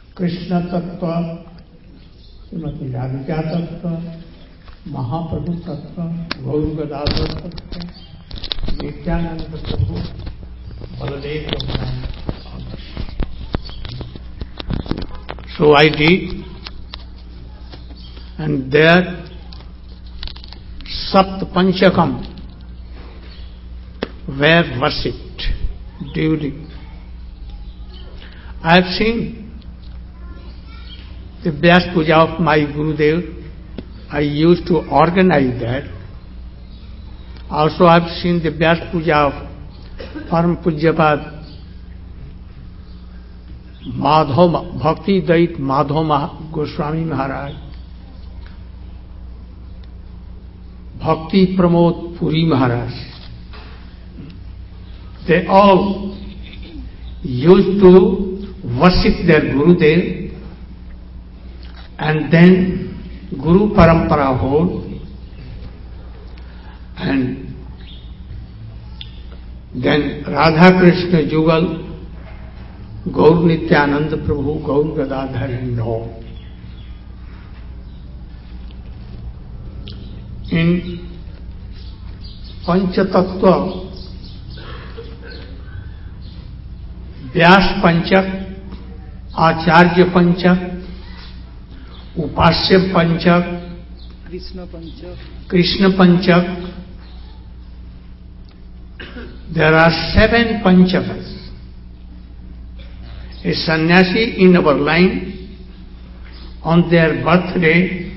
कृष्ण तत्व, श्रीमती राधिका तत्व, महाप्रभु तत्व, गौर गदाधर तत्व, नित्यानंद प्रभु, Baldev Raghunath. So I did, and there Sapt Panchakam were worshipped during. I have seen the Vyas Puja of my Gurudev. I used to organize that. Also I have seen the Vyas Puja of Param Pujyapad Madhav Bhakti Dait Madhav Goswami Maharaj, Bhakti Pramod Puri Maharaj. They all used to worship their Gurudev, and then Guru Parampara hold, and then Radha Krishna Jugal, Gaur Nityananda Prabhu, Gaur Gadadhar and all. In Panchatattva, Vyas Panchak, Acharya Panchak, Upasya Panchak, Krishna Panchak. There are 7 Panchakas. A sannyasi in our line, on their birthday,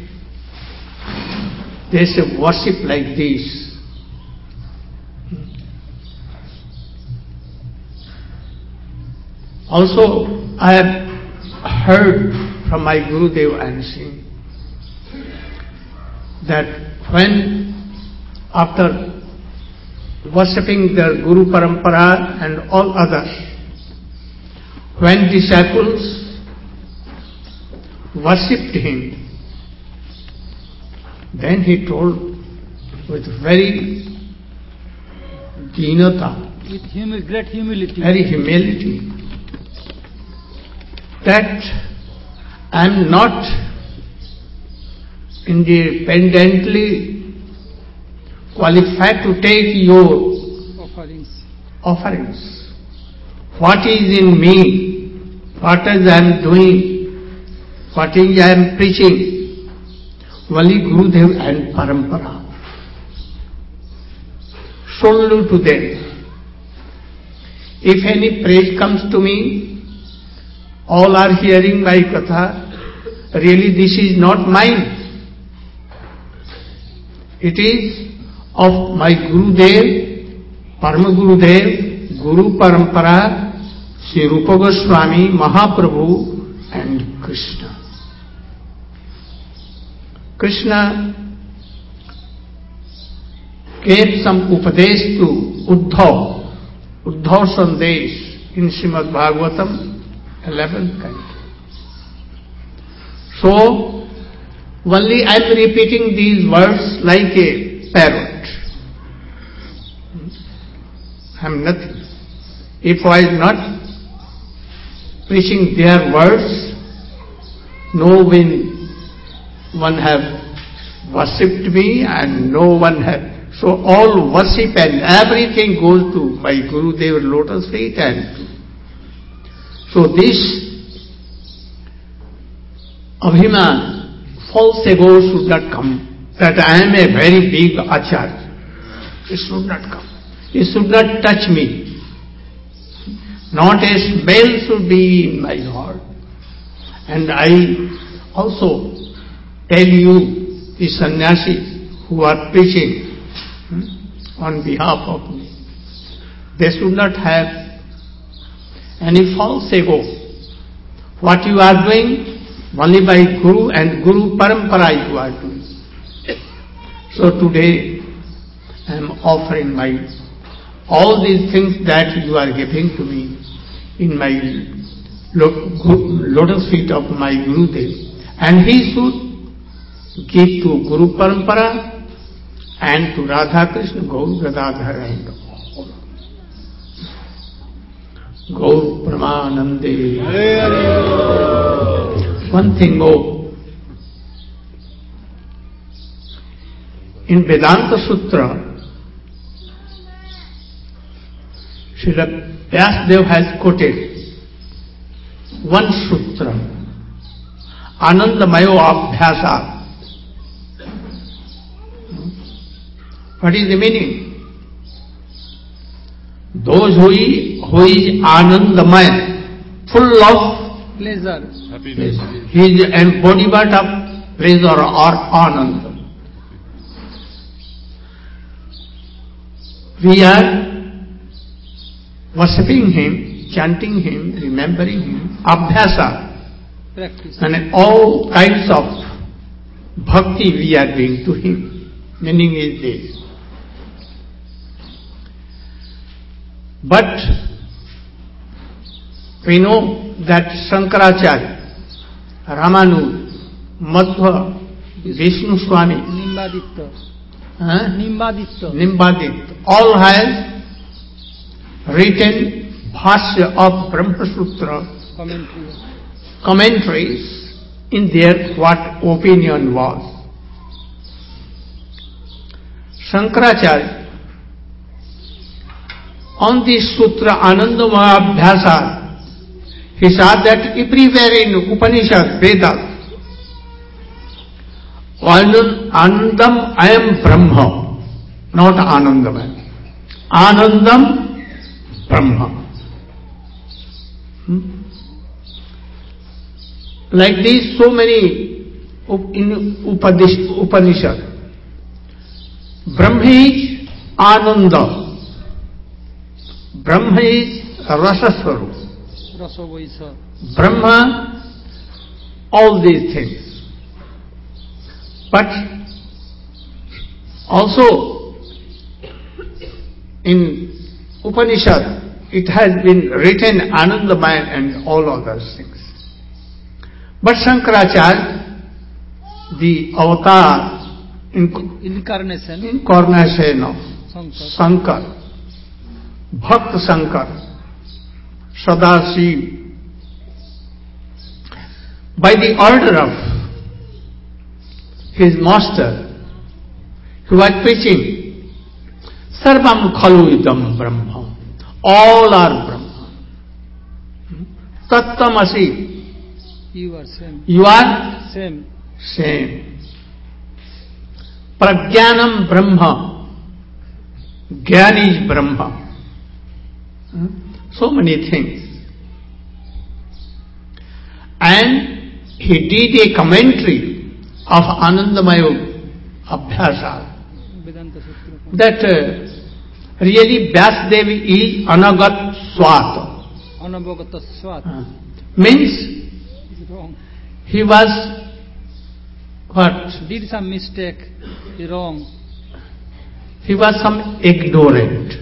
they say worship like this. Also, I have heard from my Gurudev and seen that when after worshipping their Guru Parampara and all others, when disciples worshipped him, then he told with very dinata, with great humility, very humility, that I am not independently qualified to take your offerings. What is in me, what is I am doing, what is I am preaching, only Gurudev and Parampara. Solely to them. If any praise comes to me, all are hearing my katha, really this is not mine. It is of my Gurudev, Parama Gurudev, Guru Parampara, Sri Rupa Goswami, Mahaprabhu and Krishna. Krishna gave some upadesh to Uddhav Sandesh in Srimad Bhagavatam, 11th canto. So, only I am repeating these words like a parrot. I am nothing. If I was not preaching their words, no one have worshipped me and no one have. So all worship and everything goes to my Gurudev lotus feet, and so this Abhiman, false ego should not come, that I am a very big acharya. It should not come. It should not touch me. Not a smell should be in my heart. And I also tell you, the sannyasis who are preaching on behalf of me, they should not have any false ego. What you are doing, only by Guru and Guru Parampara you are doing. So today I am offering all these things that you are giving to me in my lotus feet of my Gurudev, and he should give to Guru Parampara and to Radha Krishna, Gaur Gadadhar and all. Gaur Pramanande. one thing more. In Vedanta Sutra, Srila Vyasadeva has quoted one sutra, Anandamayo Abhyasa. What is the meaning? Those who is Anandamaya, full of pleasure, happiness. He is embodiment of pleasure or Ananda. We are worshipping him, chanting him, remembering him, abhyasa, practice, and all kinds of bhakti we are doing to him. Meaning is this. But we know that Shankaracharya, Ramanuja, Madhva, Vishnu Swami, Nimbaditya, all have written Bhashya of Brahma Sutra commentaries in their what opinion was. Shankaracharya on this sutra Anandamaya Abhyasa, he said that everywhere in Upanishad, Vedas, Anandam, I am Brahma, not Anandamaya. Anandam, Brahma. Like this, so many in Upanishad. Brahma is Ananda. Brahma is Rasaswarup. Brahma, all these things. But also in Upanishad, it has been written Anandamaya and all other things. But Shankaracharya, the avatar, incarnation of Shankar, Bhakta Shankar, Sadashiv, by the order of his master, he was preaching, Sarvam Khalu Idam Brahma, all are Brahma. Tattamasi, you are same. You are same. Same. Prajnanam Brahma, Gyan is Brahma. So many things. And he did a commentary of Anandamaya Abhyasa that really Vyasadeva is Anagat Swat. Anabhagata Swat. Means wrong. He was what? Did some mistake, wrong. He was some ignorant.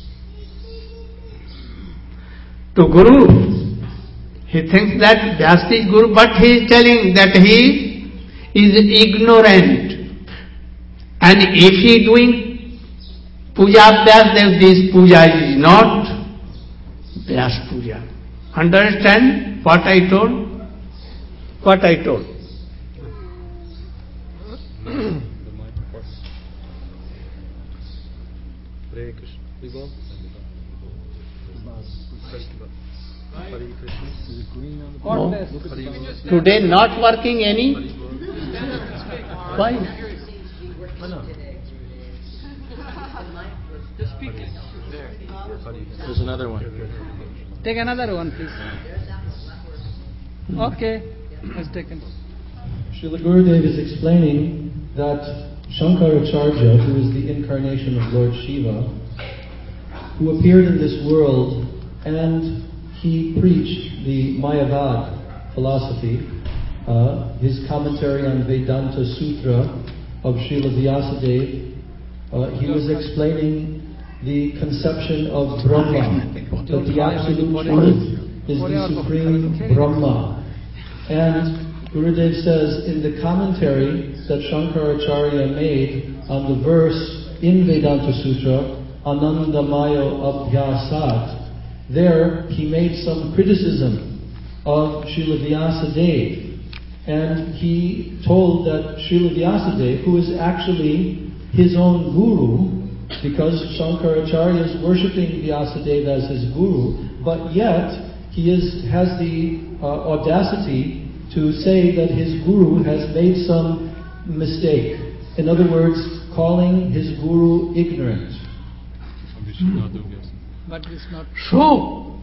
To Guru, he thinks that Vyasa is Guru, but he is telling that he is ignorant. And if he is doing puja Vyasa, this puja is not Vyasa puja. Understand what I told? What I told. No. Today not working any? Why? There's another one. Take another one, please. Okay, has taken. Srila Gurudev is explaining that Shankaracharya, who is the incarnation of Lord Shiva, who appeared in this world and he preached the Mayavad philosophy, his commentary on Vedanta Sutra of Srila Vyasadeva, he was explaining the conception of Brahma, that the absolute truth is the supreme Brahma. And Gurudev says in the commentary that Shankaracharya made on the verse in Vedanta Sutra, Anandamayo Abhyasat, there he made some criticism of Srila Vyasadeva, And he told that Srila Vyasadeva, who is actually his own guru, because Shankaracharya is worshipping Vyasadeva as his guru, but yet he has the audacity to say that his guru has made some mistake. In other words, calling his guru ignorant. But it's not. So,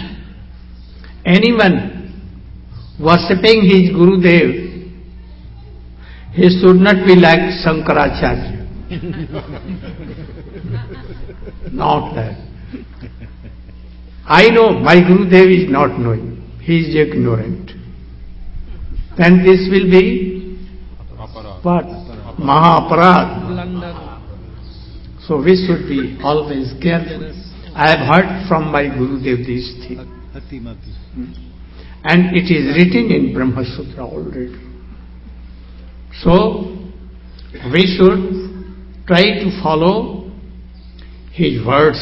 anyone worshipping his Gurudev, he should not be like Shankaracharya. Not that. I know my Gurudev is not knowing, he is ignorant. Then this will be what? Mahaparad. Blunder. So we should be always careful. I have heard from my Gurudev this thing. And it is written in Brahma Sutra already. So we should try to follow his words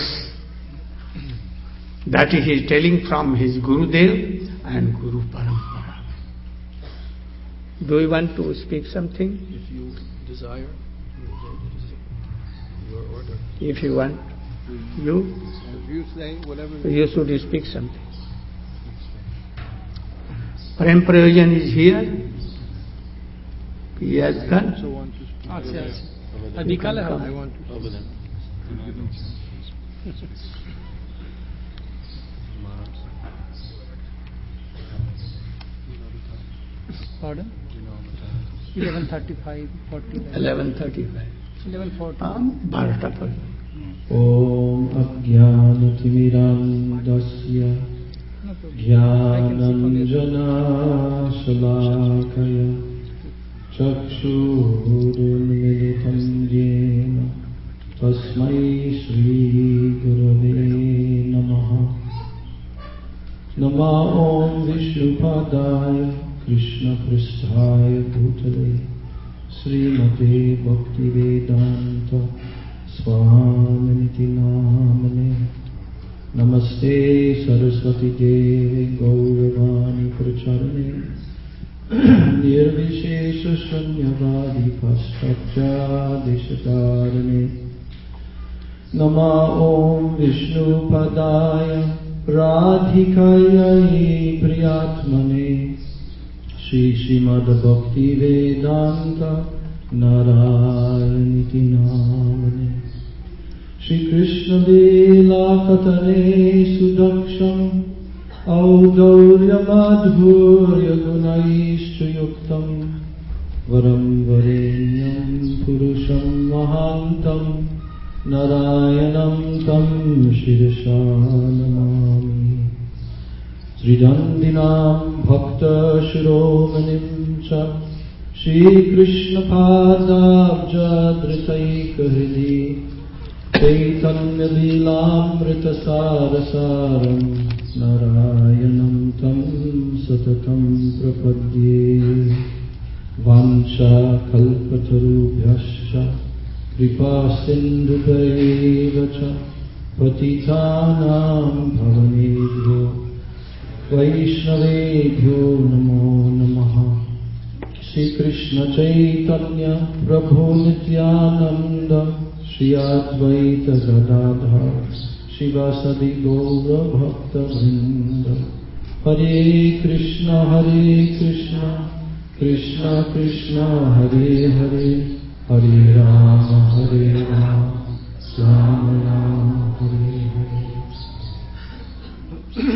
that he is telling from his Gurudev and Guru Parampara. Do you want to speak something? If you desire, your order. If you want, you You say whatever. you should speak something. Prem Prayojan is here. He has I gone. also want to speak. अच्छा over अच्छा there. अभी कल है I want to over there. Pardon? 11:35, 40. 11:35. 11:40. 12टा पर. Om Ajnanatimirandasya No problem. I can sit on Jnananjana Shalakaya Chakshurunmilitam Jena Tasmai Shri Gurave Namaha Nama Om Vishnupadaya Krishna Pristhaya Bhutale Srimate Bhaktivedanta Swaminiti Namane Namaste Saraswati Devi Gauravani Pracharane Nirvishesha Shanyavadi Paschatya Deshatarane Nama Om Vishnu Padaya Radhikaya Priyatmane Shri Srimad Bhakti Vedanta Narayaniti Namane Shri Krishna Vela Katane Sudaksham Audaurya Madhurya Gunaishcha Yuktam Varam Varenyam Purusham Mahantam Narayanam Tam Shirsha Namami Sridandinam Bhakta Shiromanim Cha Shri Krishna Padabja Dritaika Hridi Chaitanya Lilamrita Sarasaram Narayanam Tam Satatam Prapadye Vancha Kalpatarubhyascha Kripa Sindhupayevacha Patitanam Bhavanebhyo Vaishnavebhyo Namo Namaha Shri Krishna Chaitanya Prabhu Nityananda Shri Advaita Gadadhar Shivasadi Gaura Bhakta Vrinda Hare Krishna Krishna Krishna Hare Hare Hare Rama Rama Rama Hare Hare.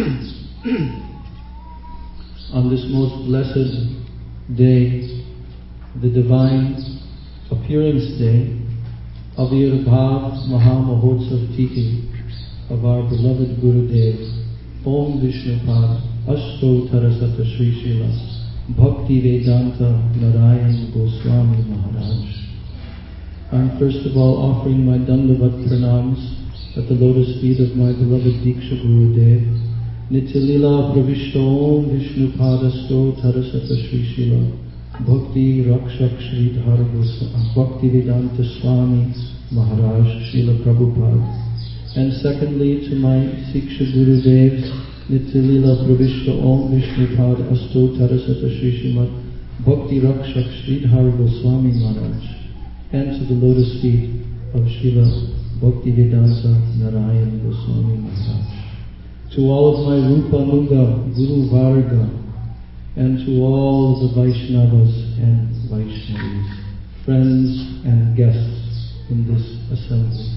On this most blessed day, the divine appearance day, Avirbhav Mahamahotsav Titi of our beloved Gurudev, Om Vishnupad Ashto Tarasata Sri Srila Bhakti Vedanta Narayan Goswami Maharaj. I'm first of all offering my Dandavat Pranams at the lotus feet of my beloved Diksha Gurudev, Nityalila Pravishta Om Vishnupadasto Tarasata Sri Srila Bhakti Rakshak Sridhar Goswami Bhakti Vedanta Swami Maharaj Srila Prabhupada. And secondly, to my Siksha Gurudevs, Nityalila Pravishta Om Vishnupad Asto Tarasata Sri Srimad Bhakti Rakshak Sridhar Goswami Maharaj, and to the lotus feet of Srila Bhaktivedanta Narayan Goswami Maharaj. To all of my Rupa Nuga Guru Varga, and to all the Vaishnavas and Vaishnavis, friends and guests in this assembly.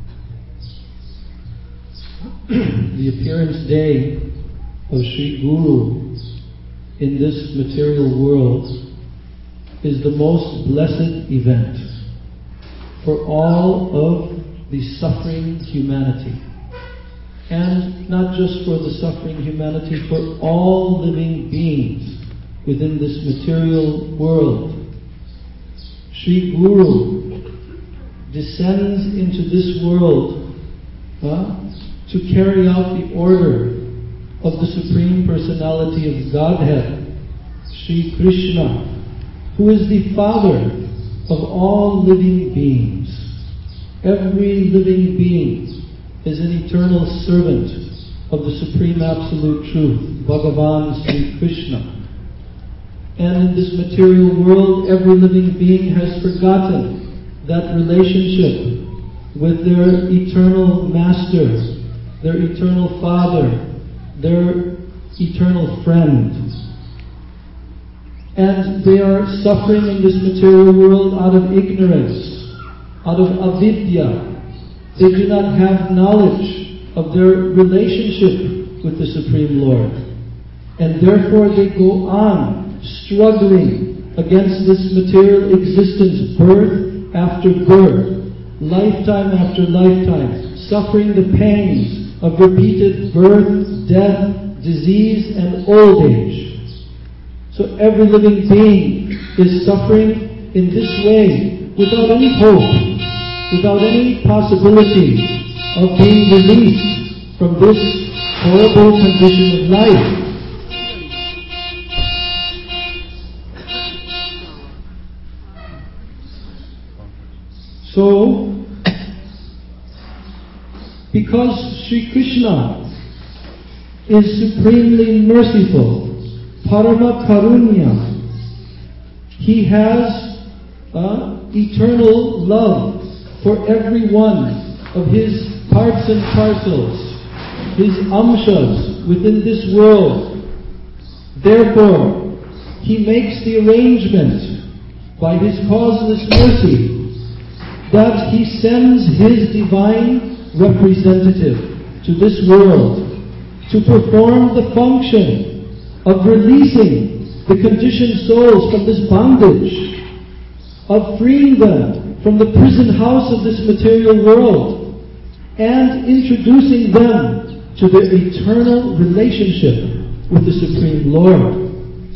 The appearance day of Sri Guru in this material world is the most blessed event for all of the suffering humanity. And not just for the suffering humanity, for all living beings within this material world. Sri Guru descends into this world to carry out the order of the Supreme Personality of Godhead, Sri Krishna, who is the Father of all living beings. Every living being is an eternal servant of the Supreme Absolute Truth, Bhagavan Sri Krishna. And in this material world, every living being has forgotten that relationship with their eternal Master, their eternal Father, their eternal friend. And they are suffering in this material world out of ignorance, out of avidya. They do not have knowledge of their relationship with the Supreme Lord. And therefore they go on struggling against this material existence, birth after birth, lifetime after lifetime, suffering the pangs of repeated birth, death, disease, and old age. So every living being is suffering in this way without any hope, without any possibility of being released from this horrible condition of life. So, because Sri Krishna is supremely merciful, Parama Karunya, He has eternal love for every one of His parts and parcels, His amshas within this world. Therefore, He makes the arrangement by His causeless mercy that He sends His divine representative to this world to perform the function of releasing the conditioned souls from this bondage, of freeing them from the prison house of this material world, and introducing them to their eternal relationship with the Supreme Lord.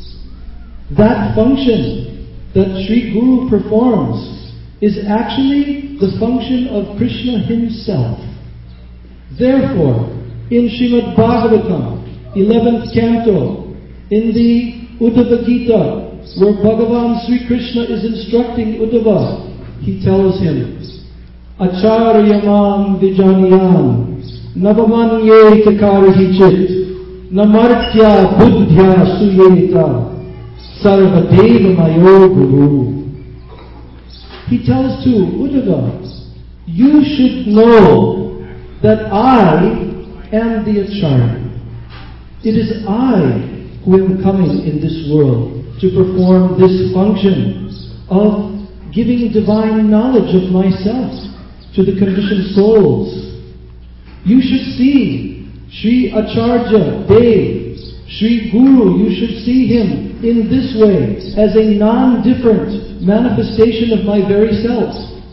That function that Sri Guru performs is actually the function of Krishna Himself. Therefore, in Srimad Bhagavatam, 11th canto, in the Uddhava Gita, where Bhagavan Sri Krishna is instructing Uddhava, He tells him, Acharyamam Vijaniyam Navamanye Takarihi Chit Namartya Buddhya Suyeta Sarvadeva Mayo Guru. He tells to Uddhava, you should know that I am the Acharya. It is I who am coming in this world to perform this function of giving divine knowledge of myself to the conditioned souls. You should see Sri Acharya Dev, Sri Guru, you should see him in this way as a non-different manifestation of my very self.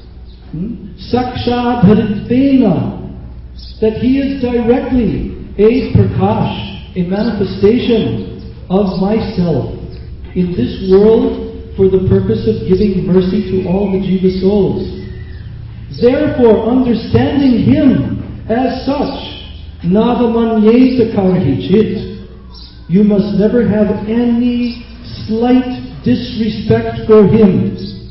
Sakshat Haritvena, that he is directly a Prakash, a manifestation of myself in this world for the purpose of giving mercy to all the Jiva souls. Therefore, understanding him as such, Navamanyeta Karhi Chit, you must never have any slight disrespect for him.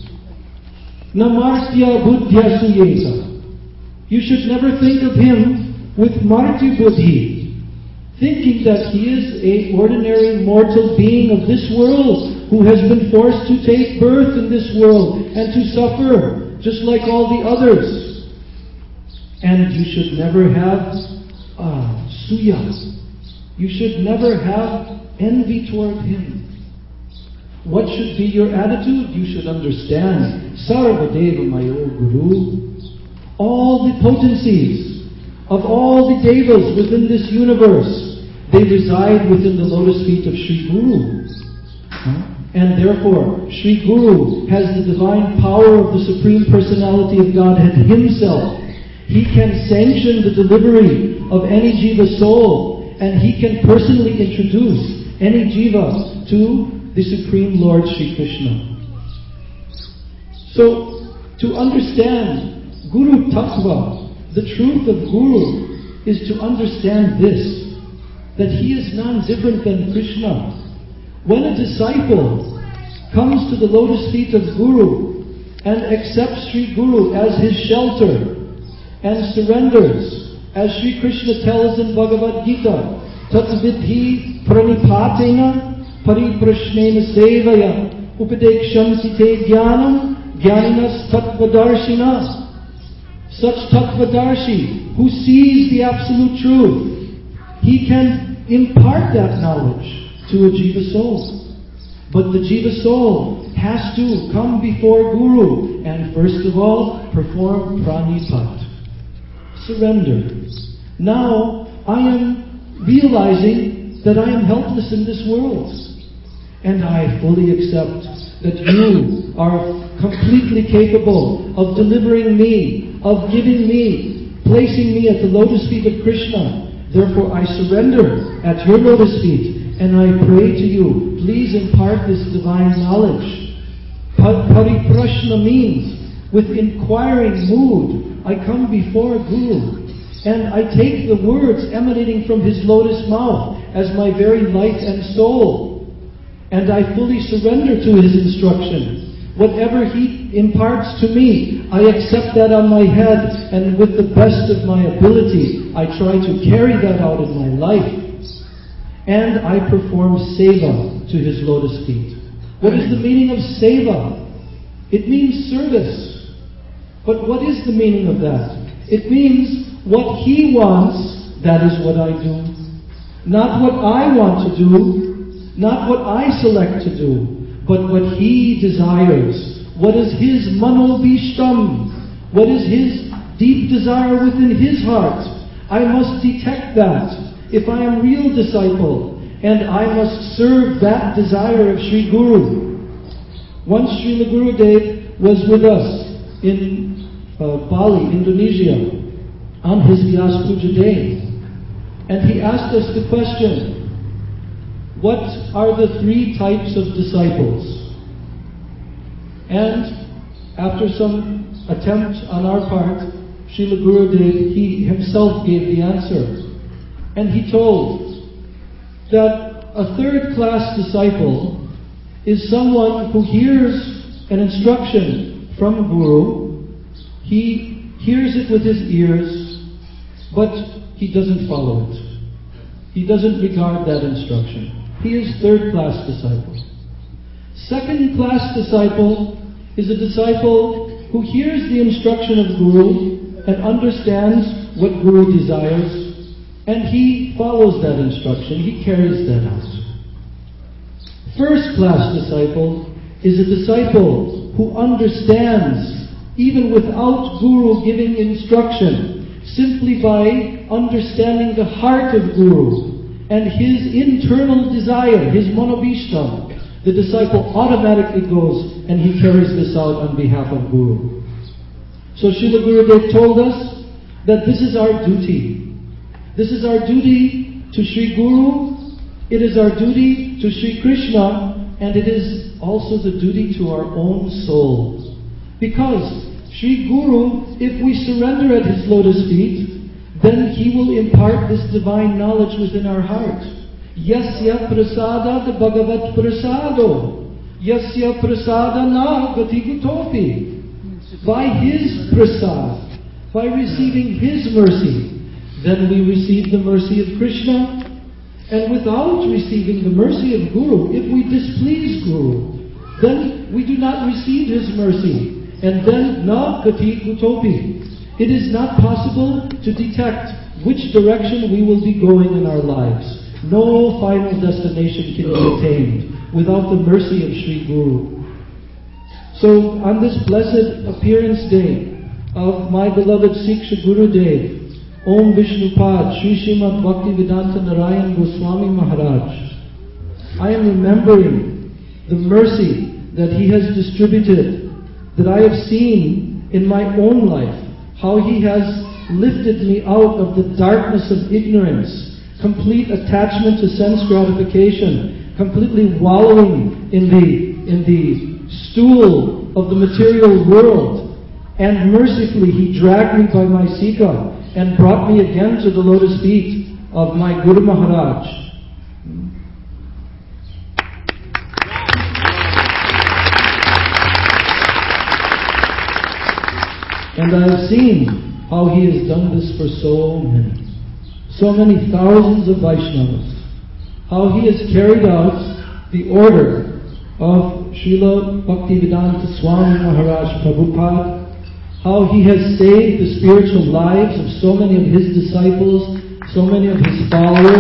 Namartya Buddhya Suyeta. You should never think of him with Marti Buddhi, thinking that he is an ordinary mortal being of this world who has been forced to take birth in this world and to suffer just like all the others. And you should never have suya. You should never have envy toward him. What should be your attitude? You should understand, Sarvadeva Mayo Guru, all the potencies of all the devas within this universe, they reside within the lotus feet of Sri Guru. And therefore, Sri Guru has the divine power of the Supreme Personality of Godhead Himself. He can sanction the delivery of any jiva soul, and He can personally introduce any jiva to the Supreme Lord Sri Krishna. So, to understand Guru Tattva, the truth of Guru, is to understand this, that he is non-different than Krishna. When a disciple comes to the lotus feet of Guru and accepts Sri Guru as his shelter and surrenders, as Sri Krishna tells in Bhagavad Gita, Tatvidhi pranipatena pariprashnena sevaya upadekshansi te jnanam jnaninas tattvadarshina. Such tattvadarshi who sees the absolute truth, he can impart that knowledge to a jiva soul. But the jiva soul has to come before Guru and first of all perform pranipat, surrender. Now I am realizing that I am helpless in this world, and I fully accept that you are completely capable of delivering me, of giving me, placing me at the lotus feet of Krishna. Therefore I surrender at your lotus feet, and I pray to you, please impart this divine knowledge. Pariprashna means, with inquiring mood, I come before Guru, and I take the words emanating from his lotus mouth as my very life and soul, and I fully surrender to his instruction. Whatever he imparts to me, I accept that on my head, and with the best of my ability, I try to carry that out in my life. And I perform seva to his lotus feet. What is the meaning of seva? It means service. But what is the meaning of that? It means what he wants, that is what I do. Not what I want to do, not what I select to do, but what he desires. What is his manobishtam? What is his deep desire within his heart? I must detect that if I am real disciple, and I must serve that desire of Sri Guru. Once Srila Gurudev was with us in Bali, Indonesia, on his Vyas Puja day, and he asked us the question, what are the three types of disciples? And after some attempt on our part, Srila Gurudev, he himself gave the answer. And he told that a third-class disciple is someone who hears an instruction from Guru, he hears it with his ears, but he doesn't follow it. He doesn't regard that instruction. He is third-class disciple. Second-class disciple is a disciple who hears the instruction of Guru and understands what Guru desires, and he follows that instruction. He carries that out. First-class disciple is a disciple who understands, even without Guru giving instruction, simply by understanding the heart of Guru and his internal desire, his manobishtam, the disciple automatically goes and he carries this out on behalf of Guru. So Srila Gurudev told us that this is our duty. This is our duty to Sri Guru, it is our duty to Sri Krishna, and it is also the duty to our own soul. Because Sri Guru, if we surrender at his lotus feet, then he will impart this divine knowledge within our heart. Yasya prasada the bhagavat prasado. Yasya prasada na gati gutopi. By his prasad, by receiving his mercy, then we receive the mercy of Krishna, And without receiving the mercy of Guru, if we displease Guru, then we do not receive his mercy. And then, na gati kutopi. It is not possible to detect which direction we will be going in our lives. No final destination can be attained without the mercy of Sri Guru. So, on this blessed appearance day of my beloved Siksha Gurudev, Om Vishnupad Sri Srimad Bhaktivedanta Narayan Goswami Maharaj, I am remembering the mercy that he has distributed, that I have seen in my own life, how he has lifted me out of the darkness of ignorance, complete attachment to sense gratification, completely wallowing in the stool of the material world, and mercifully he dragged me by my sika and brought me again to the lotus feet of my Guru Maharaj. And I have seen how he has done this for so many thousands of Vaishnavas. How he has carried out the order of Srila Bhaktivedanta Swami Maharaj Prabhupada. How he has saved the spiritual lives of so many of his disciples, so many of his followers.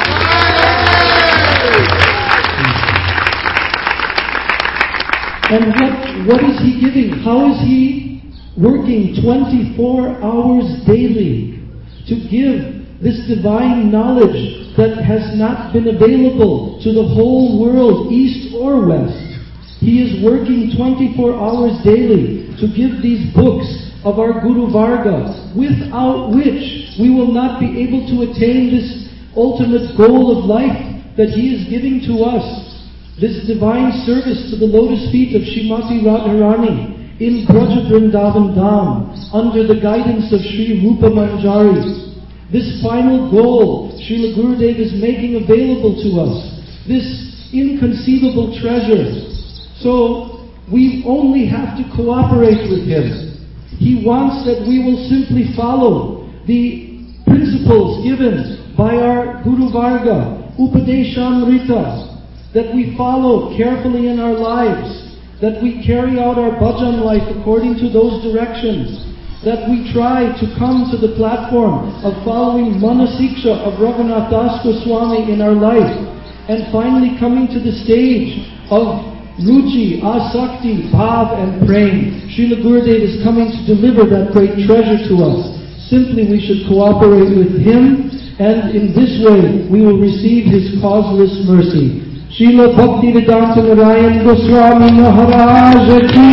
And what is he giving? How is he working 24 hours daily to give this divine knowledge that has not been available to the whole world, east or west? He is working 24 hours daily to give these books of our Guru Varga, without which we will not be able to attain this ultimate goal of life that he is giving to us. This divine service to the lotus feet of Srimati Radharani in Braja Vrindavan Dham, under the guidance of Sri Rupa Manjari. This final goal Srila Gurudev is making available to us. This inconceivable treasure. So, we only have to cooperate with him. He wants that we will simply follow the principles given by our Guru Varga, Upadeshamrita, that we follow carefully in our lives, that we carry out our bhajan life according to those directions, that we try to come to the platform of following Manasiksha of Raghunath Das Goswami in our life, and finally coming to the stage of Ruchi, Asakti, Bhav and Prem. Srila Gurudev is coming to deliver that great treasure to us. Simply we should cooperate with him, and in this way we will receive his causeless mercy. Srila Bhaktivedanta Narayan Goswami Maharaj Ki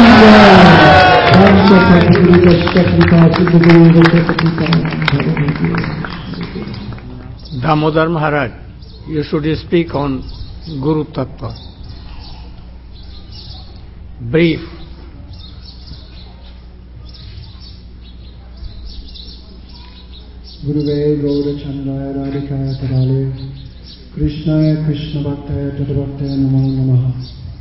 Jai. Damodar Maharaj, you should speak on Guru Tattva. Brief. Guruve Gaura Chandraya Radhikaya Tarale Krishnaya Krishna Bhaktaya Tadabhaktaya Namo Namaha.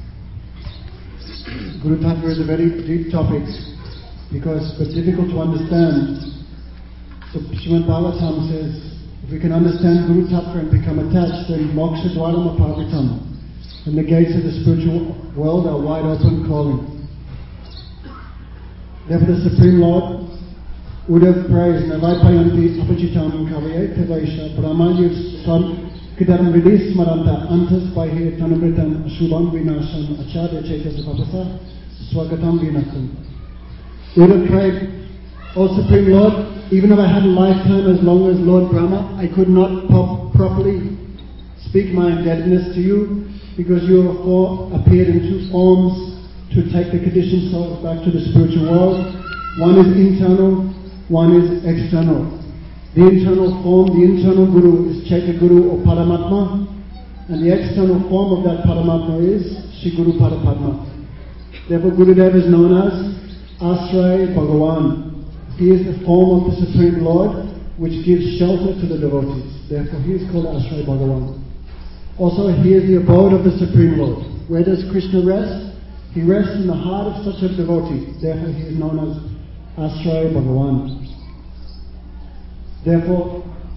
Guru Tattva is a very deep topic but difficult to understand. So Srimad Bhagavatam says, if we can understand Guru Tattva and become attached, then Moksha Dwaram Apavitam, and the gates of the spiritual world are wide open, calling. Therefore the Supreme Lord would have praised Navaipayanti Apachitam Kavaye Tevaisha Brahmanyus Son Kidaram Vidis Maranta Antas Bahe Tanamritam Ashubam Vinasham Acharya Chetas Papasa Swagatam Vinakum. We would have prayed, O Supreme Lord, even if I had a lifetime as long as Lord Brahma, I could not properly speak my indebtedness to you, because you have appeared in two forms to take the conditioned souls back to the spiritual world. One is internal, one is external. The internal form, the internal Guru is Chaitya Guru or Paramatma, and the external form of that Paramatma is Shri Guru Parapadma. Therefore Gurudev is known as Asray Bhagavan. He is the form of the Supreme Lord which gives shelter to the devotees. Therefore he is called Asray Bhagavan. Also, he is the abode of the Supreme Lord. Where does Krishna rest? He rests in the heart of such a devotee. Therefore, he is known as Asray Bhagavan. Therefore,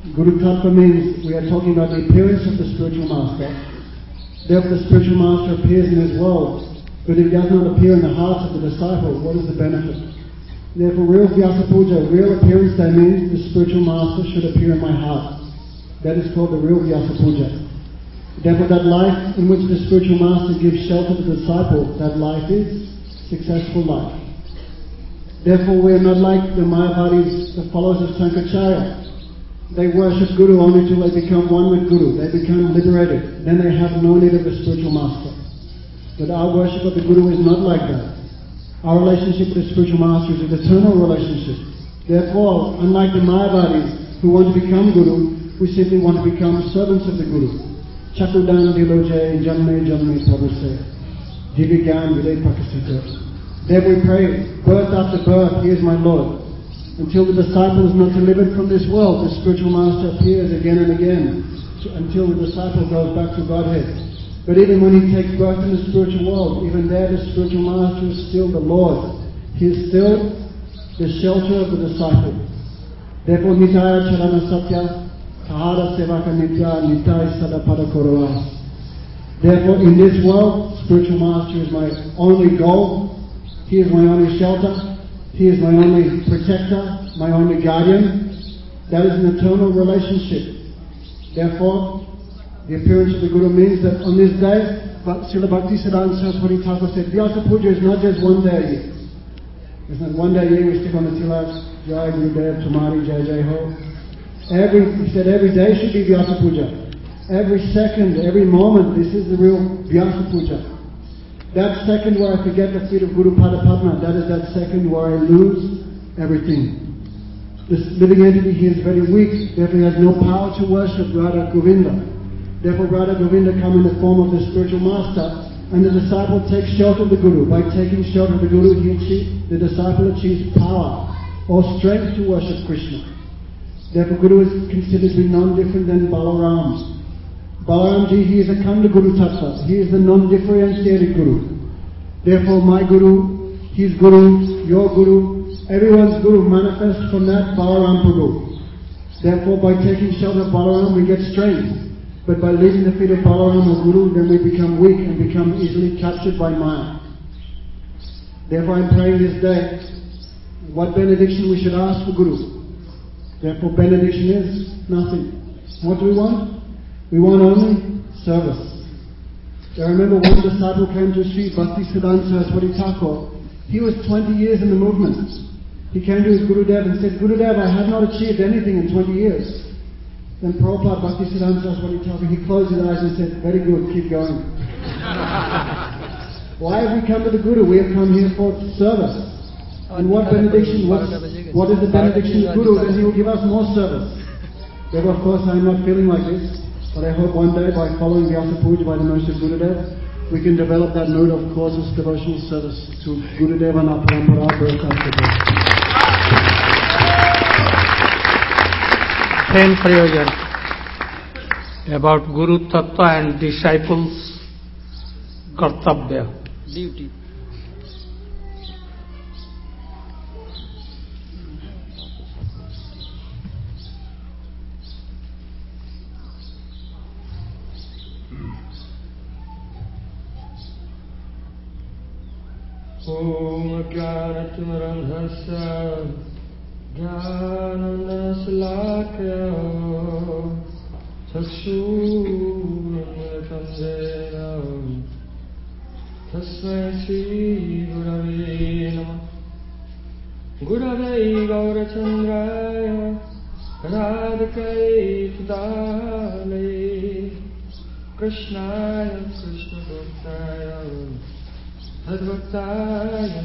Guru Tattva means we are talking about the appearance of the spiritual master. Therefore the spiritual master appears in his world, but if he does not appear in the hearts of the disciple, what is the benefit? Therefore real Vyasa Puja, real appearance day means the spiritual master should appear in my heart. That is called the real Vyasa Puja. Therefore that life in which the spiritual master gives shelter to the disciple, that life is successful life. Therefore we are not like the Mayavadis, the followers of Sankaracharya. They worship Guru only till they become one with Guru. They become liberated. Then they have no need of a spiritual master. But our worship of the Guru is not like that. Our relationship with the spiritual master is an eternal relationship. Therefore, unlike the Mayavadis who want to become Guru, we simply want to become servants of the Guru. Chakudan diloje janme janme prabhuse. Jivigyan vide prakasita. There we pray, birth after birth, he is my Lord. Until the disciple is not delivered from this world, the spiritual master appears again and again, until the disciple goes back to Godhead. But even when he takes birth in the spiritual world, even there the spiritual master is still the Lord. He is still the shelter of the disciple. Therefore, Nitaya Charana Satya, Tahara Sevaka Nitya, Nitai Sadapada Kauravas. Therefore, in this world, spiritual master is my only goal. He is my only shelter. He is my only protector, my only guardian. That is an eternal relationship. Therefore, the appearance of the Guru means that on this day, Srila Bhaktisiddhanta Saraswati Thakur said, Vyasa Puja is not just one day a year. It's not one day a year we stick on the tilak, Jai Gurudev, Tumari, Jai Jai Ho. He said every day should be Vyasa Puja. Every second, every moment, this is the real Vyasa Puja. That second where I forget the feet of Guru Pada Padma, that is that second where I lose everything. This living entity here is very weak, therefore he has no power to worship Radha Govinda. Therefore Radha Govinda come in the form of the spiritual master, and the disciple takes shelter of the Guru. By taking shelter of the Guru, the disciple achieves power or strength to worship Krishna. Therefore Guru is considered to be non-different than Balaram. Balaramji, he is a Khanda Guru Tattva. He is the non-differentiated Guru. Therefore my Guru, his Guru, your Guru, everyone's Guru manifests from that Balaram Prabhu. Therefore by taking shelter of Balaram we get strength. But by leaving the feet of Balaram or Guru, then we become weak and become easily captured by Maya. Therefore I'm praying this day, what benediction we should ask for Guru. Therefore benediction is nothing. What do we want? We want only service. I remember one disciple came to Sri Bhaktisiddhanta Saraswati Thakur. He was 20 years in the movement. He came to his Gurudev and said, Gurudev, I have not achieved anything in 20 years. Then Prabhupada Bhaktisiddhanta Saraswati Thakur, he closed his eyes and said, very good, keep going. Why have we come to the Guru? We have come here for service. And what benediction, what is the benediction of Guru? Then he will give us more service. Therefore, of course, I am not feeling like this. But I hope one day, by following Vyasa Puja by the mercy of Gurudev, we can develop that mood of causeless devotional service to Gurudev and our Parampara birth after birth. Same prayer about Guru Tattva and disciples' Kartabya. Duty. Om Jnanatimirandhasya Jnanandasalakaya Chakshurunmilitam Jena Tasmai Shri Gurave Namah Gurave Gaurachandraya Radhakai Sudale Krishnaya Krishna Bhaktaya Advaktaya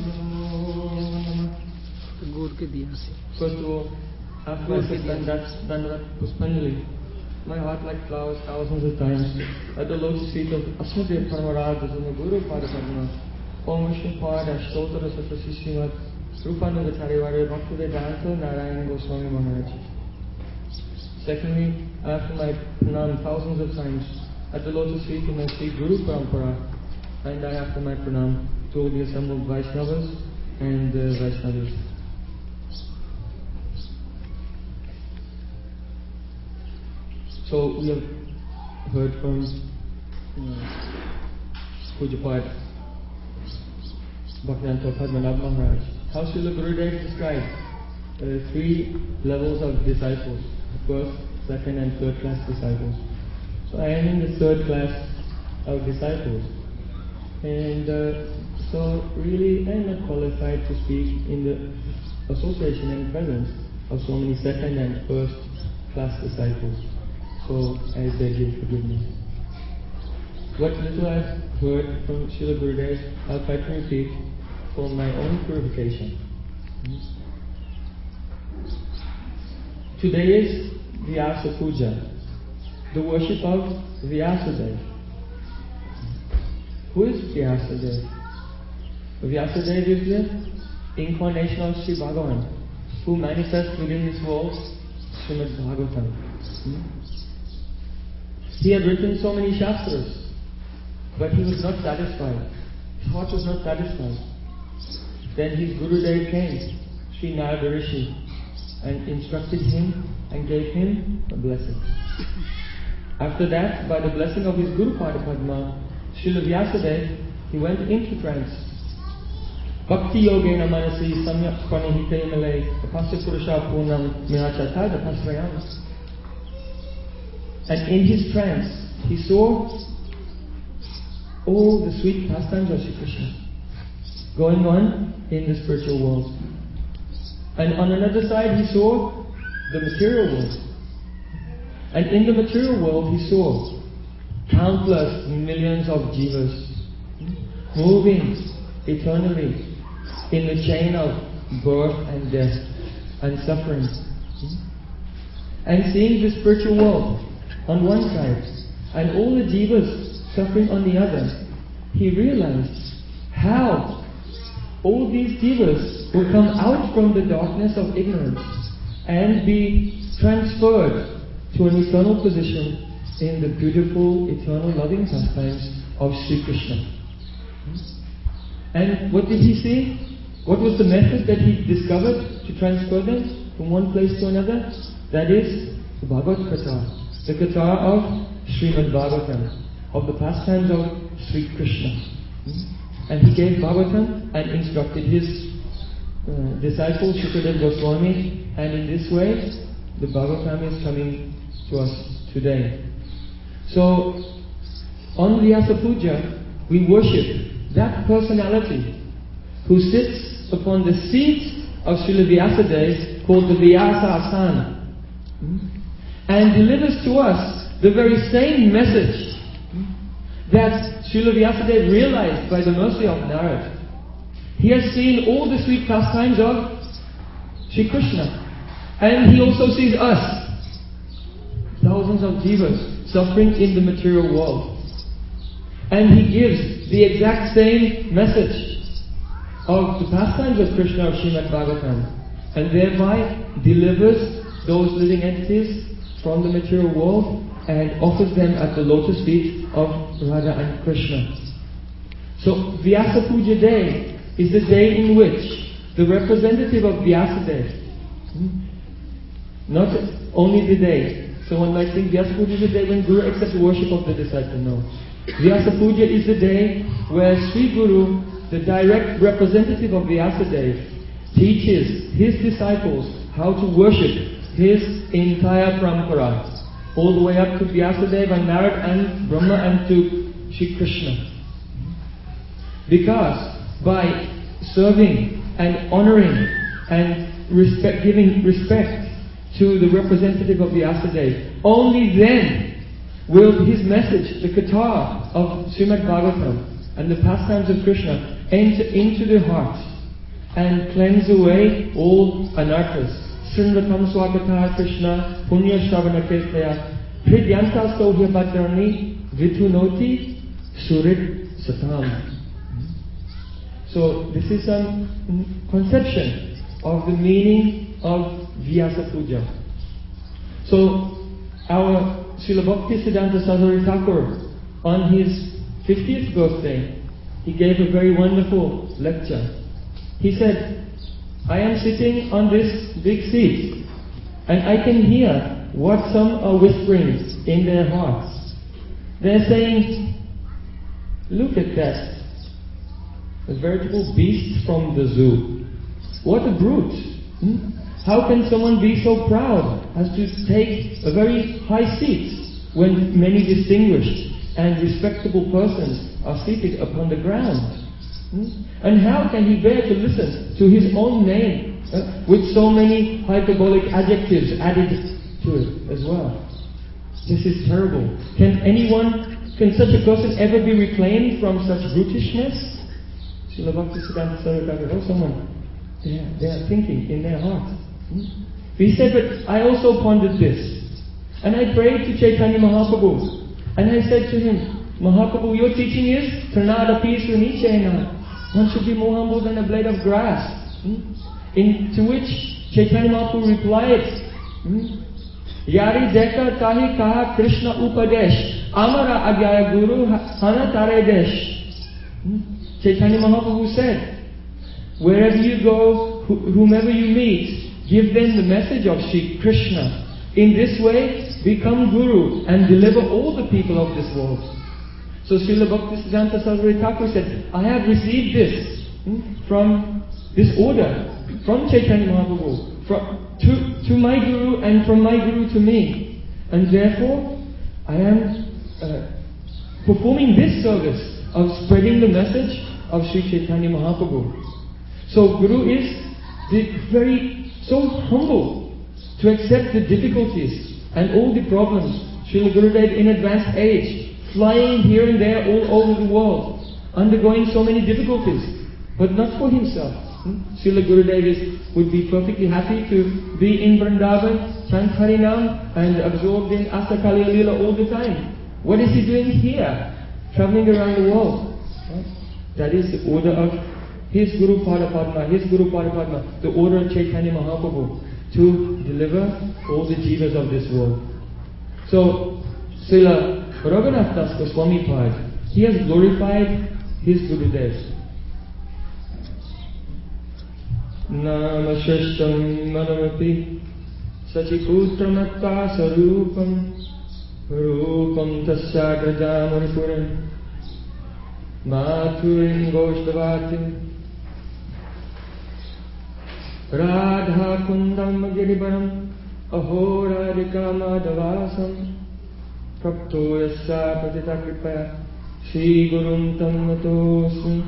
Gur ke diya se. First of all, after I sit Dandavat Puspanjali, my heart like flowers thousands of times at the lotus feet of Asmadev Paramaraj and the Guru Pada Padma, Om Vishnu Pada Ashtotara Satrasi Srimad Rupananda Varya Bhaktivedanta Narayana Goswami Maharaj. Secondly, after my pranam thousands of times at the lotus feet of my Sri Guru Parampara, and I after my pranam to all the assembled Vaishnavas and Vaishnavas. So we have heard from Pujapad Bhaktivinoda Padmanabh Maharaj how Srila Gurudev described 3 levels of disciples: first, second and third class disciples. So I am in the third class of disciples, and so really I am not qualified to speak in the association and presence of so many second and first class disciples. So I beg your forgiveness. What little I've heard from Srila Gurudev, I'll try to repeat for my own purification. Today is Vyasa Puja, the worship of Vyasadeva. Who is Vyasadeva? Vyasadeva is the incarnation of Sri Bhagavan, who manifests within this world Srimad Bhagavatam. He had written so many Shastras, but he was not satisfied. His heart was not satisfied. Then his Gurudev came, Sri Narada Rishi, and instructed him and gave him a blessing. After that, by the blessing of his Guru Pada Padma, Srila Vyasadeva, he went into trance. Bhakti Yogena Manasi Samyak Pranihite Malay Tapasya Purusha Purnam Mihachata Tapasrayam. And in his trance, he saw all the sweet pastimes of Sri Krishna going on in the spiritual world. And on another side, he saw the material world. And in the material world, he saw countless millions of jivas moving eternally in the chain of birth and death and suffering. And seeing the spiritual world on one side and all the jivas suffering on the other, he realized how all these jivas will come out from the darkness of ignorance and be transferred to an eternal position in the beautiful, eternal, loving pastimes of Sri Krishna. And what did he see? What was the method that he discovered to transfer them from one place to another? That is the Bhagavad Katha, the Katha of Srimad Bhagavatam, of the pastimes of Sri Krishna. And he gave Bhagavatam and instructed his disciple Shukadev Goswami, and in this way the Bhagavatam is coming to us today. So on Vyasa Puja we worship that personality who sits upon the seat of Srila Vyasadeva, called the Vyasa Asana, and delivers to us the very same message that Srila Vyasadeva realized by the mercy of Narad. He has seen all the sweet pastimes of Sri Krishna, and he also sees us, thousands of jivas suffering in the material world. And he gives the exact same message of the pastimes of Krishna of Srimad Bhagavatam, and thereby delivers those living entities from the material world and offers them at the lotus feet of Radha and Krishna. So Vyasa Puja Day is the day in which the representative of Vyasadeva, not only the day, so one might think Vyasa Puja is the day when Guru accepts the worship of the disciple. No. Vyasa Puja is the day where Sri Guru, the direct representative of Vyasadeva, teaches his disciples how to worship his entire parampara, all the way up to Vyasadeva and Narad and Brahma and to Sri Krishna. Because by serving and honoring and giving respect to the representative of Vyasadeva, only then will his message, the Katha of Srimad Bhagavatam and the pastimes of Krishna, enter into the heart and cleanse away all anarthas. Srinvatam Swakatha Krishna Punya Shravana Kirtaya Pridyantas Sohya Bhadrani Vitunoti Surit Satam. So this is some conception of the meaning of Vyasa Puja. So our Srila Bhaktisiddhanta Saraswati Thakur, on his 50th birthday, he gave a very wonderful lecture. He said, I am sitting on this big seat and I can hear what some are whispering in their hearts. They're saying, look at that. A veritable beast from the zoo. What a brute. How can someone be so proud as to take a very high seat when many distinguished and respectable persons are seated upon the ground? And how can he bear to listen to his own name with so many hyperbolic adjectives added to it as well? This is terrible. Can such a person ever be reclaimed from such brutishness? Srila Bhaktisiddhanta Saraswati, oh, someone, they are thinking in their heart. He said, but I also pondered this. And I prayed to Chaitanya Mahaprabhu. And I said to him, Mahaprabhu, your teaching is, Tranadapi Sunichena. One should be more humble than a blade of grass. To which Chaitanya Mahaprabhu replied, Yari Deka Tahi Kaha Krishna Upadesh. Amara Agyaya Guru Hana Tare Desh. Chaitanya Mahaprabhu said, wherever you go, whomever you meet, give them the message of Shri Krishna. In this way, become Guru and deliver all the people of this world. So Srila Bhaktisiddhanta Saraswati Thakur said, I have received this from this order from Chaitanya Mahaprabhu to my Guru and from my Guru to me. And therefore, I am performing this service of spreading the message of Sri Chaitanya Mahaprabhu. So Guru is so humble to accept the difficulties and all the problems. Srila Gurudev in advanced age, flying here and there all over the world, undergoing so many difficulties, but not for himself. Srila Gurudev would be perfectly happy to be in Vrindavan, chant Harinam, and absorbed in Asakali Leela all the time. What is he doing here? Traveling around the world. That is the order of his Guru Pada Padma, the order of Chaitanya Mahaprabhu, to deliver all the jivas of this world. So, Srila Raghunath Das Goswami Pad, he has glorified his Gurudev. Nama Shashtam Manamapi Sachiputramata Sarupam Rupam Tasya Gajamaripuram Mathurin Goshtavatim Radha Kundam Giribaram Ahoradika Madhavasam Prapto Yassa Patita Kripaya Shri Gurum Tammatosmi.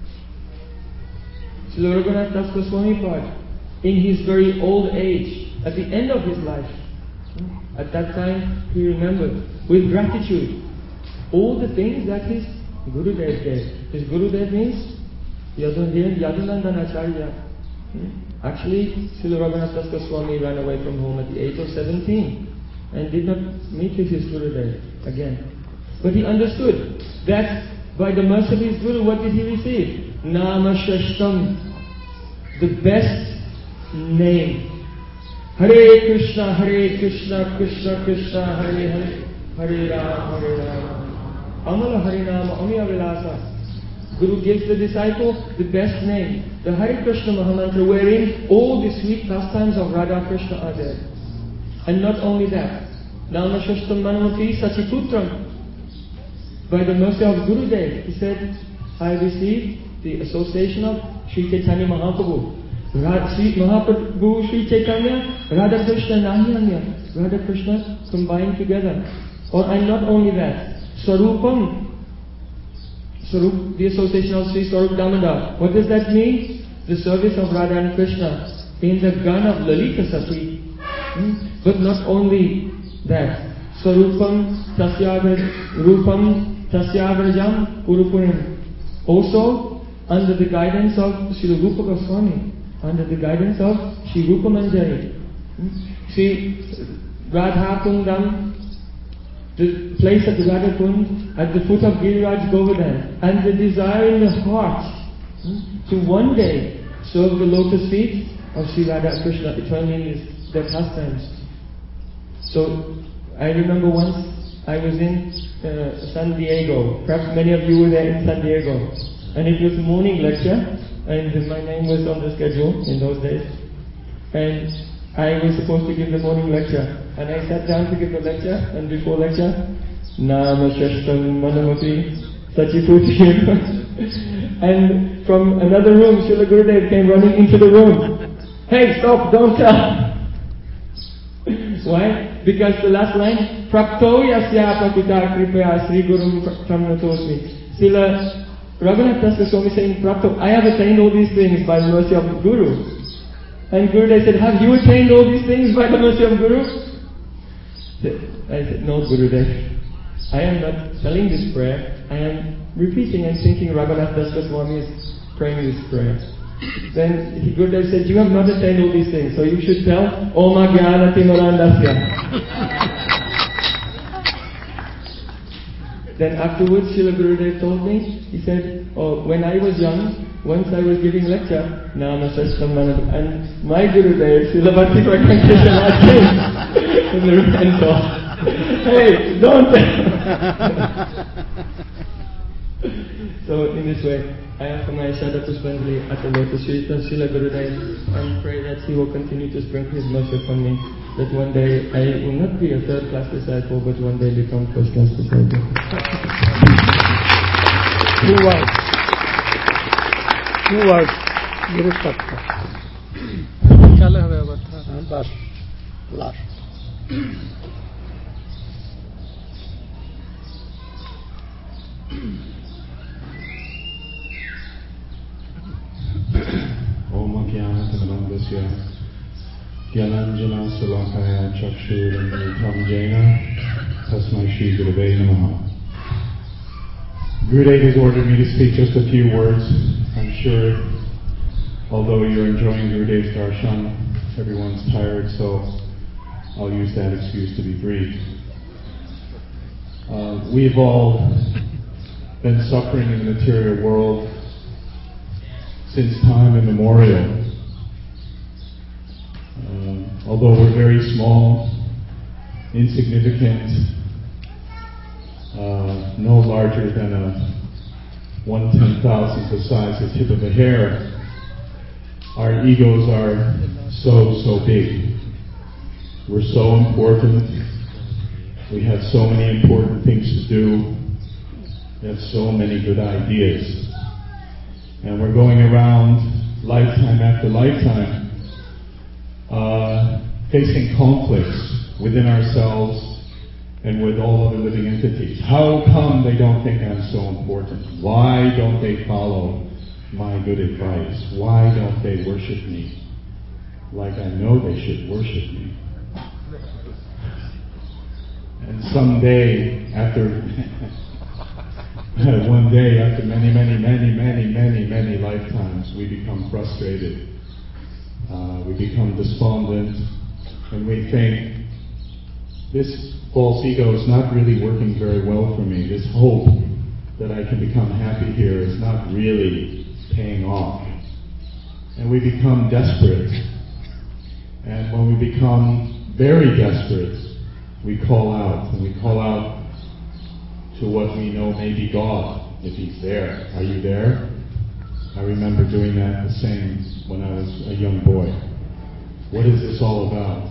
Srila Raghunath Das Goswami Pad, in his very old age, at the end of his life, at that time he remembered with gratitude all the things that his Gurudev gave. His Gurudev means Yadunandanacharya. Actually, Srila Raghunath Das Goswami ran away from home at the age of 17 and did not meet with his Gurudev again. But he understood that by the mercy of his Guru, what did he receive? Nama Shashtam, the best name. Hare Krishna, Krishna Krishna, Hare Hare, Hare Rama, Amala Harinama, Amiya Vilasa. Guru gives the disciple the best name, the Hare Krishna Mahamantra, wherein all the sweet pastimes of Radha Krishna are there. And not only that, Nama Shashtam Manamati Sachiputram. By the mercy of Gurudev, he said, I received the association of Sri Chaitanya Mahaprabhu. Sri Mahaprabhu, Sri Chaitanya, Radha Krishna, Nahiyanya. Radha Krishna combined together. And not only that, Swarupam, the association of Sri Swarup Damodar. What does that mean? The service of Radha and Krishna in the gun of Lalita Sati. But not only that, Swarupam Tasyavrajam Purupurim. Also, under the guidance of Srila Rupa Goswami, under the guidance of Sri Rupa Manjari. See, Radha Kundam, the place of the Radha Kund, at the foot of Giriraj Govardhan, and the desire in the heart to one day serve the lotus feet of Sri Radha Krishna eternally in their pastimes. So, I remember once I was in San Diego. Perhaps many of you were there in San Diego. And it was a morning lecture, and my name was on the schedule in those days. And I was supposed to give the morning lecture, and I sat down to give the lecture, and before lecture, Nama Shashtam Manamapi Sachiputi. And from another room, Srila Gurudev came running into the room. Hey, stop, don't tell. Why? Because the last line, Prapto Yasya Prakita Kripaya Sri Gurum Tamnatosmi. Srila Raghunath Das Goswami saying, Prapto, I have attained all these things by the mercy of the Guru. And Gurudev said, have you attained all these things by the mercy of Guru? I said, no, Gurudev. I am not telling this prayer. I am repeating and thinking Raghunath Das Goswami is praying this prayer. Then Gurudev said, you have not attained all these things, so you should tell Om Ajnana Timirandasya. Then afterwards, Srila Gurudev told me, he said, when I was young, once I was giving lecture, Nama Shashtam Manam, and my Gurudev, Srila Bhakti Prakash came in the room and told, hey, don't So in this way, I offer my Shraddha Pushpanjali at the lotus feet of Srila Gurudev and pray that he will continue to sprinkle his mercy upon me, that one day I will not be a third-class disciple, but one day become first-class disciple. Two words, Guru Tattva. Chala have avatar. Last. Om Ajnana-timirandasya Gyananjana Salakaya Chakshuramitam Jena Tasmai Shri Gurave Namaha. Gurudev has ordered me to speak just a few words. I'm sure, although you're enjoying Gurudev's darshan, everyone's tired, so I'll use that excuse to be brief. We've all been suffering in the material world since time immemorial. Although we're very small, insignificant, no larger than a 1/10,000th the size of the tip of a hair, our egos are so big. We're so important. We have so many important things to do. We have so many good ideas. And we're going around lifetime after lifetime facing conflicts within ourselves and with all other living entities. How come they don't think I'm so important? Why don't they follow my good advice? Why don't they worship me like I know they should worship me? And someday, after one day, after many lifetimes, we become frustrated. We become despondent, and we think, this false ego is not really working very well for me. This hope that I can become happy here is not really paying off. And we become desperate. And when we become very desperate, we call out, and we call out to what we know may be God, if He's there. Are you there? I remember doing that the same when I was a young boy. What is this all about?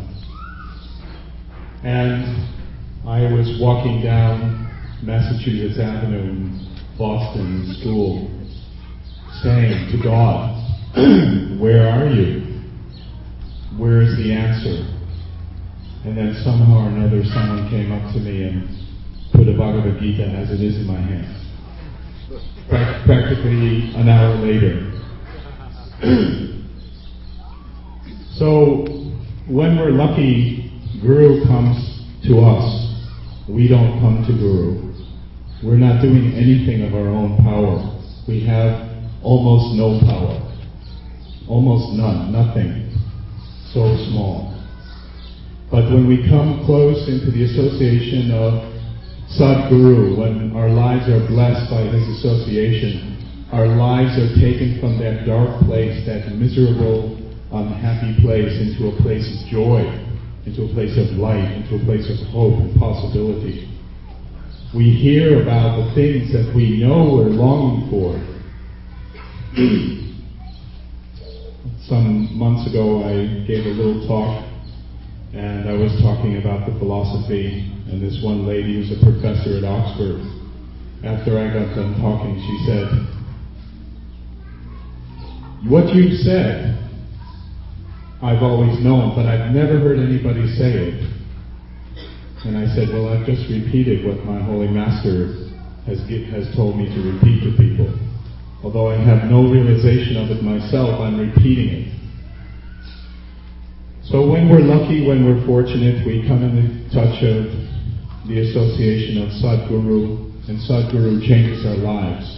And I was walking down Massachusetts Avenue in Boston in school, saying to God, where are you? Where is the answer? And then somehow or another someone came up to me and put a Bhagavad Gita as it is in my hands. Practically an hour later. So when we're lucky, Guru comes to us. We don't come to Guru. We're not doing anything of our own power. We have almost no power. Almost none. Nothing. So small. But when we come close into the association of Sadguru, when our lives are blessed by his association, our lives are taken from that dark place, that miserable, unhappy place, into a place of joy, into a place of light, into a place of hope and possibility. We hear about the things that we know we're longing for. Some months ago I gave a little talk and I was talking about the philosophy, and this one lady who's a professor at Oxford, after I got done talking, she said, "What you've said, I've always known, but I've never heard anybody say it." And I said, "Well, I've just repeated what my Holy Master has told me to repeat to people. Although I have no realization of it myself, I'm repeating it." So when we're lucky, when we're fortunate, we come in touch of the association of Sadhguru, and Sadhguru changes our lives.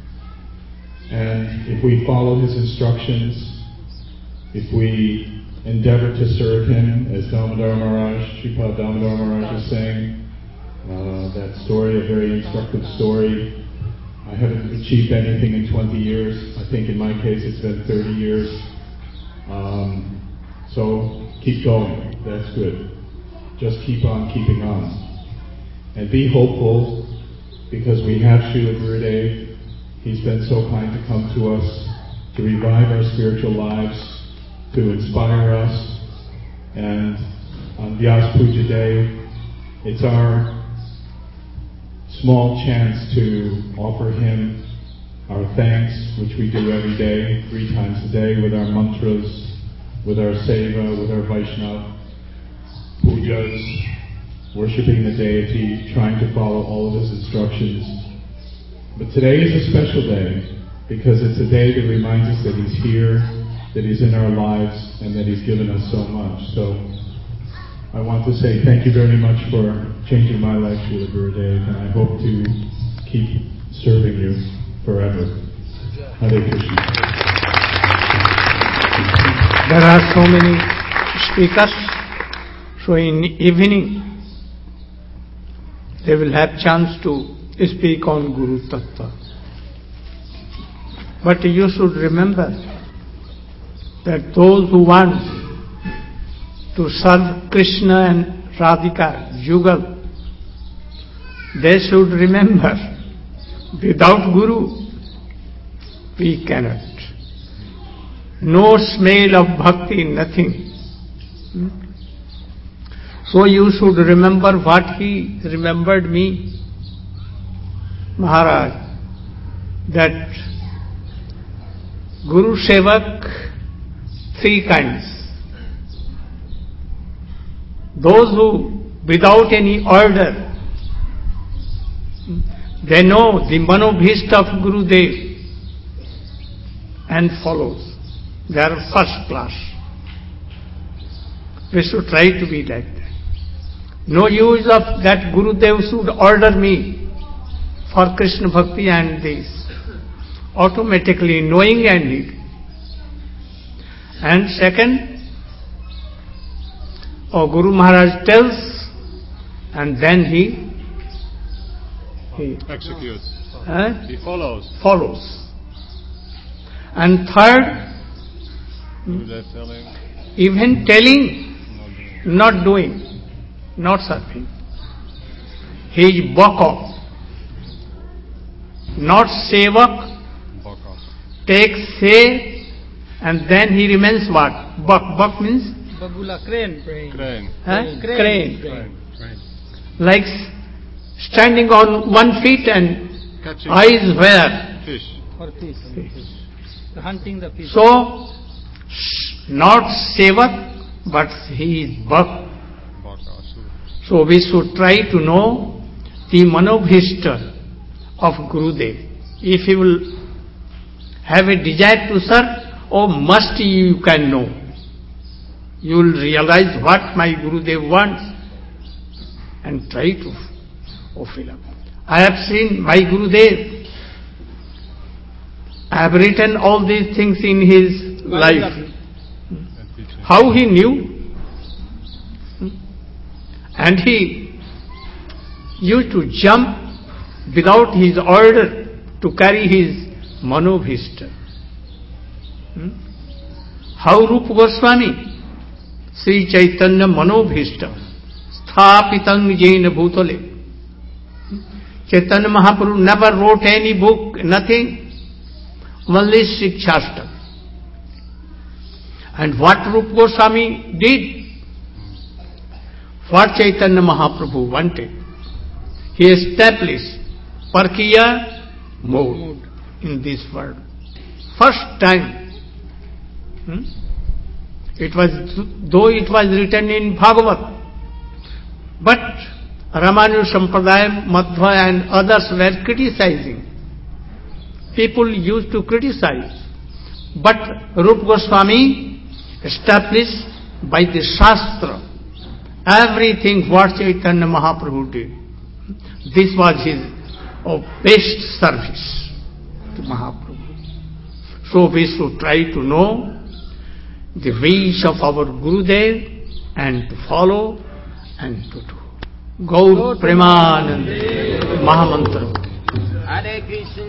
And if we follow his instructions, if we endeavor to serve him, as Damodar Maharaj, Sripad Damodar Maharaj was saying, that story, a very instructive story. I haven't achieved anything in 20 years. I think in my case it's been 30 years. So keep going. That's good. Just keep on keeping on. And be hopeful, because we have Srila Gurudev. He's been so kind to come to us, to revive our spiritual lives, to inspire us. And on Vyas Puja Day, it's our small chance to offer him our thanks, which we do every day, 3 times a day, with our mantras, with our seva, with our Vaishnava pujas, worshipping the deity, trying to follow all of his instructions. But today is a special day, because it's a day that reminds us that he's here, that he's in our lives, and that he's given us so much. So I want to say thank you very much for changing my life, Srila Gurudev, and I hope to keep serving you forever. Hare Krishna. There are so many speakers, so in evening they will have chance to speak on Guru Tattva. But you should remember that those who want to serve Krishna and Radhika, Jugal, they should remember, without Guru, we cannot. No smell of bhakti, nothing. So you should remember what he remembered me, Maharaj, that Guru Sevak, 3 kinds. Those who, without any order, they know the manobhishta of Gurudev and follows. They are first class. We should try to be like that. No use of that Gurudev should order me for Krishna Bhakti and this. Automatically knowing and needing. And second, Guru Maharaj tells, and then he Executes. He follows. And third, even telling, not doing, not serving. He is Baka, not Sevak. Takes say, and then he remains what? Bak means? Babula, crane. Crane. Like standing on one feet and Catching eyes where? fish. For fish. Hunting the fish. So, not Sevak, but he is Bhakt. So we should try to know the manobhishta of Gurudev. If he will have a desire to serve, must you can know. You will realize what my Gurudev wants and try to fulfill up. I have seen my Gurudev. I have written all these things in his life. How he knew. And he used to jump without his order to carry his manobhishta. How Rupa Goswami, Sri Chaitanya manobhishta, sthapitang jena bhutale. Chaitanya Mahaprabhu never wrote any book, nothing, only Shikshastakam. And what Rupa Goswami did, what Chaitanya Mahaprabhu wanted. He established Parkiya mode in this world. First time. Though it was written in Bhagavad, but Ramanuja Sampradaya, Madhva and others were criticizing. People used to criticize. But Rupa Goswami established by the Shastra everything what Chaitanya Mahaprabhu did. This was his best service to Mahaprabhu. So we should try to know the ways of our Gurudev and to follow and to do. Gaur Premanand Mahamantra. Hare Krishna.